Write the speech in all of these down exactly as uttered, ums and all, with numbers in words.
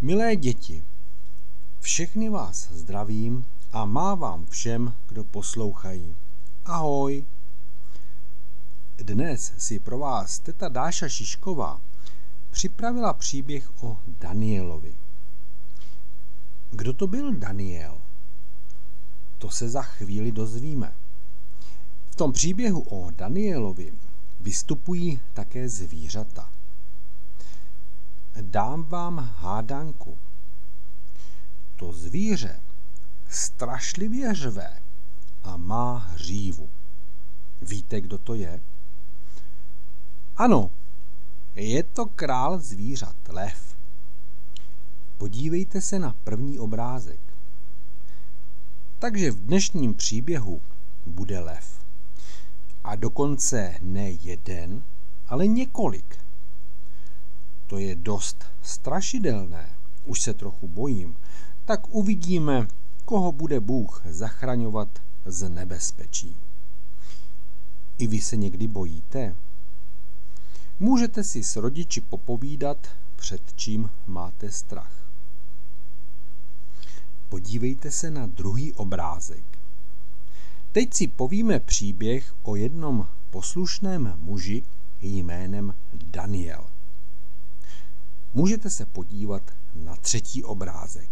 Milé děti, všechny vás zdravím a mávám všem, kdo poslouchají. Ahoj! Dnes si pro vás teta Dáša Šišková připravila příběh o Danielovi. Kdo to byl Daniel? To se za chvíli dozvíme. V tom příběhu o Danielovi vystupují také zvířata. Dám vám hádanku. To zvíře strašlivě řve a má hřívu. Víte, kdo to je? Ano, je to král zvířat, lev. Podívejte se na první obrázek. Takže v dnešním příběhu bude lev. A dokonce ne jeden, ale několik. To je dost strašidelné, už se trochu bojím, tak uvidíme, koho bude Bůh zachraňovat z nebezpečí. I vy se někdy bojíte? Můžete si s rodiči popovídat, před čím máte strach. Podívejte se na druhý obrázek. Teď si povíme příběh o jednom poslušném muži jménem Daniel. Můžete se podívat na třetí obrázek.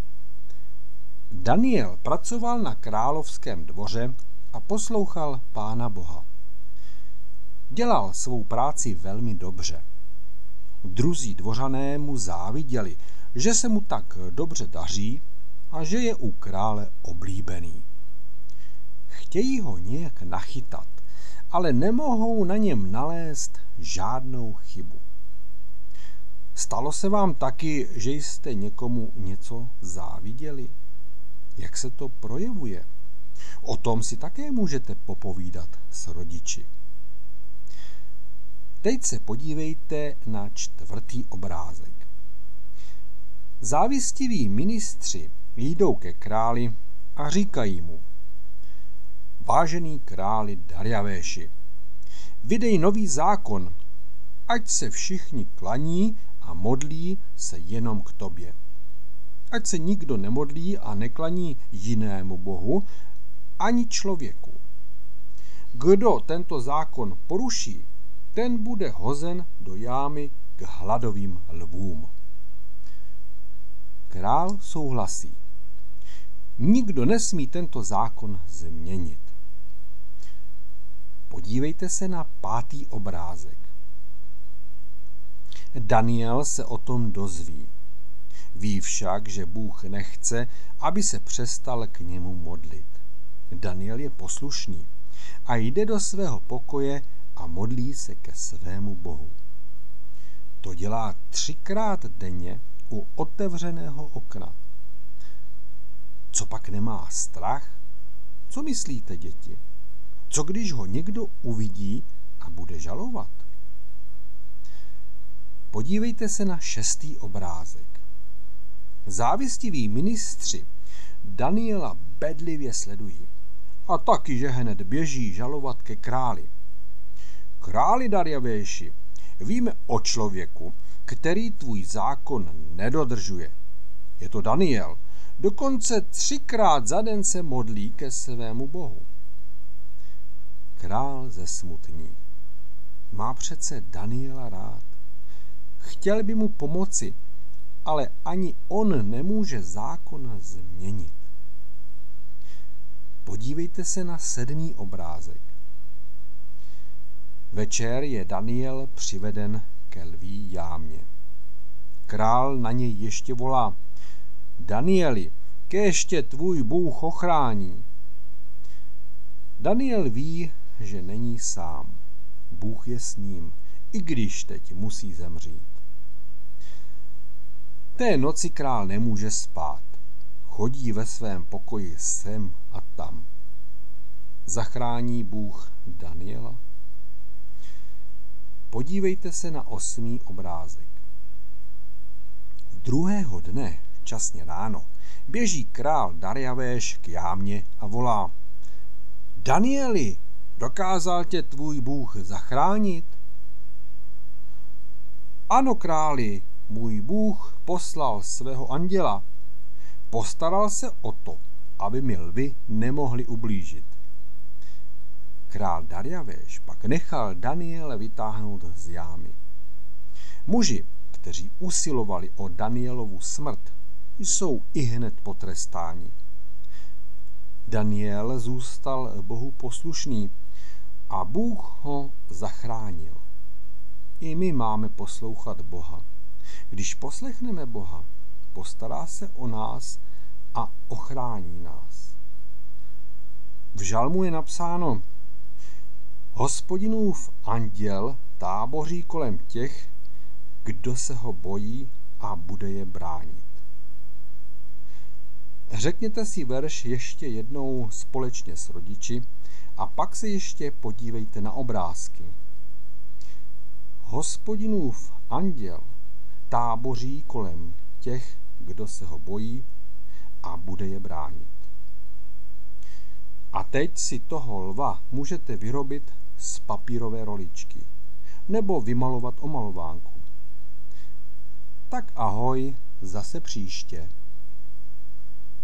Daniel pracoval na královském dvoře a poslouchal Pána Boha. Dělal svou práci velmi dobře. Druzí dvořané mu záviděli, že se mu tak dobře daří a že je u krále oblíbený. Chtějí ho nějak nachytat, ale nemohou na něm nalézt žádnou chybu. Stalo se vám taky, že jste někomu něco záviděli? Jak se to projevuje? O tom si také můžete popovídat s rodiči. Teď se podívejte na čtvrtý obrázek. Závistiví ministři jdou ke králi a říkají mu: Vážený králi Darjavéši, vydej nový zákon, ať se všichni klaní a modlí se jenom k tobě. Ať se nikdo nemodlí a neklaní jinému bohu ani člověku. Kdo tento zákon poruší, ten bude hozen do jámy k hladovým lvům. Král souhlasí. Nikdo nesmí tento zákon změnit. Podívejte se na pátý obrázek. Daniel se o tom dozví. Ví však, že Bůh nechce, aby se přestal k němu modlit. Daniel je poslušný a jde do svého pokoje a modlí se ke svému Bohu. To dělá třikrát denně u otevřeného okna. Co pak nemá strach? Co myslíte, děti? Co když ho někdo uvidí a bude žalovat? Podívejte se na šestý obrázek. Závistiví ministři Daniela bedlivě sledují a taky, že hned běží žalovat ke králi. Králi Darjavéši, víme o člověku, který tvůj zákon nedodržuje. Je to Daniel, dokonce třikrát za den se modlí ke svému bohu. Král zesmutní. Má přece Daniela rád. Chtěl by mu pomoci, ale ani on nemůže zákon změnit. Podívejte se na sedmý obrázek. Večer je Daniel přiveden ke lví jámě. Král na něj ještě volá: Danieli, kéž tě tvůj Bůh ochrání. Daniel ví, že není sám. Bůh je s ním, i když teď musí zemřít. Té noci král nemůže spát. Chodí ve svém pokoji sem a tam. Zachrání Bůh Daniela? Podívejte se na osmý obrázek. Druhého dne, časně ráno, běží král Darjavéš k jámě a volá: Danieli, dokázal tě tvůj Bůh zachránit? Ano, králi, Můj Bůh poslal svého anděla. Postaral se o to, aby mi lvi nemohli ublížit. Král Darjavéš pak nechal Daniele vytáhnout z jámy. Muži, kteří usilovali o Danielovu smrt, jsou ihned potrestáni. Daniel zůstal Bohu poslušný a Bůh ho zachránil. I my máme poslouchat Boha. Když poslechneme Boha, postará se o nás a ochrání nás. V žalmu je napsáno: Hospodinův anděl táboří kolem těch, kdo se ho bojí a bude je bránit. Řekněte si verš ještě jednou společně s rodiči a pak se ještě podívejte na obrázky. Hospodinův anděl táboří kolem těch, kdo se ho bojí a bude je bránit. A teď si toho lva můžete vyrobit z papírové roličky nebo vymalovat omalovánku. Tak ahoj, zase příště.